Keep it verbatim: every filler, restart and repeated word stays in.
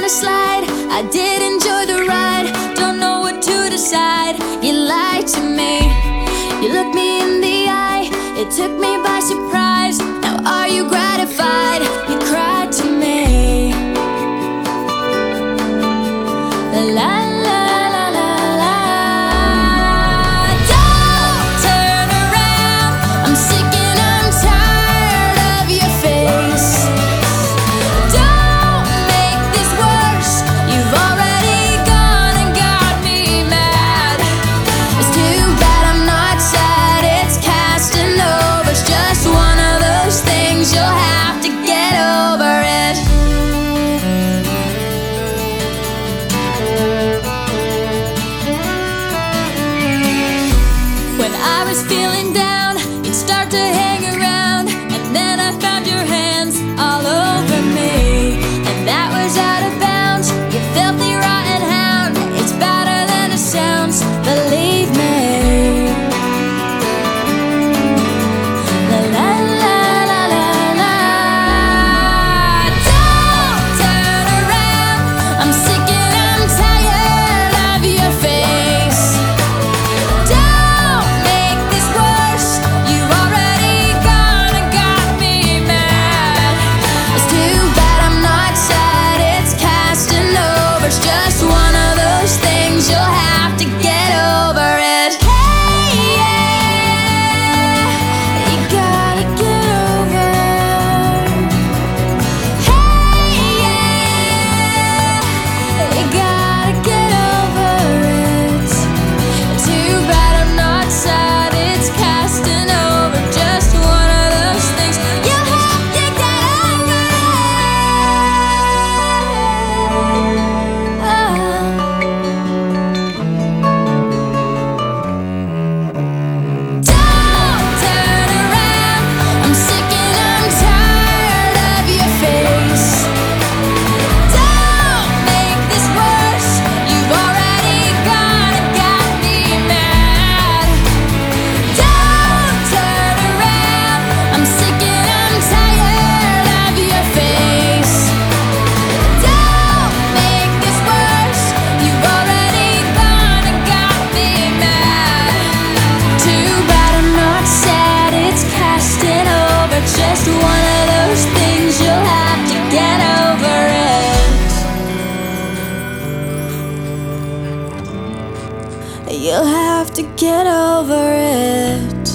a slide. I did enjoy the ride. Don't know what to decide. You lied to me. You looked me in the eye. It took me by surprise. Now are you gratified? You cried to me. La la la la la la. Don't turn around. I'm sick and I'm tired of your face. Don't make this worse. You've already gone and got me mad. It's too bad I'm not sad. It's casting over. It's just one of those things. You'll have to get over it. When I was feeling down, you'd start to hang around, and then I found your hands all over me, and that was out of bounds. You filthy rotten hound. It's better than it sounds, believe me. La la la la la la. Don't turn around. I'm sick and I'm tired of your face. Don't make this worse. You've already gone and got me mad. It's too bad I'm not sad. It's casting over. It's just one of those things. You'll have to get over it. Hey, yeah, you gotta get over it. Hey, yeah, you gotta get over it. Too bad I'm not sad. It's casting over. Just one of those things. You'll have to get over it. Don't turn around. I'm sick and I'm tired of your face. Don't make this worse. You've already gone and got me mad. Don't turn around. I'm sick and I'm tired of your face. Don't make this worse. You've already gone and got me mad. Too bad I'm not sad. It's casting over. Just one of those things. You'll have to get over it. You'll have to get over it.